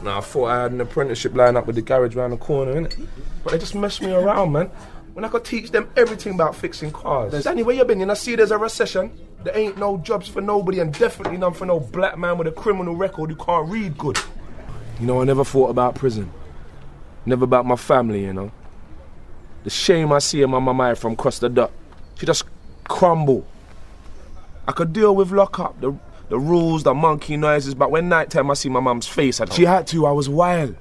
Nah, I thought I had an apprenticeship line up with the garage round the corner, innit? But they just messed me around, man. When I could teach them everything about fixing cars. Danny, where you been? I see there's a recession. There ain't no jobs for nobody and definitely none for no black man with a criminal record who can't read good. You know, I never thought about prison. Never about my family, you know. The shame I see in my mama from across the dot. She just crumble. I could deal with lockup, the rules, the monkey noises, but when night time I see my mum's face, she had to, I was wild.